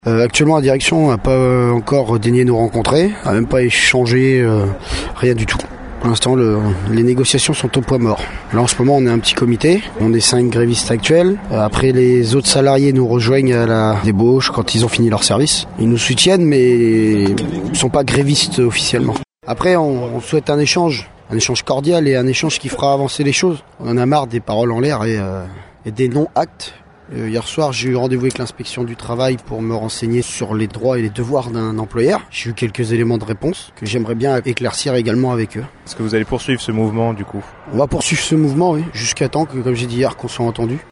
Actuellement, la direction n'a pas encore daigné nous rencontrer, n'a même pas échangé, rien du tout. Pour l'instant, les négociations sont au point mort. Là, en ce moment, on est un petit comité. On est 5 grévistes actuels. Après, les autres salariés nous rejoignent à la débauche quand ils ont fini leur service. Ils nous soutiennent, mais ils ne sont pas grévistes officiellement. Après, on souhaite un échange cordial et un échange qui fera avancer les choses. On en a marre des paroles en l'air et des non-actes. Hier soir, j'ai eu rendez-vous avec l'inspection du travail pour me renseigner sur les droits et les devoirs d'un employeur. J'ai eu quelques éléments de réponse que j'aimerais bien éclaircir également avec eux. Est-ce que vous allez poursuivre ce mouvement du coup ? On va poursuivre ce mouvement, oui, jusqu'à temps que, comme j'ai dit hier, qu'on soit entendu.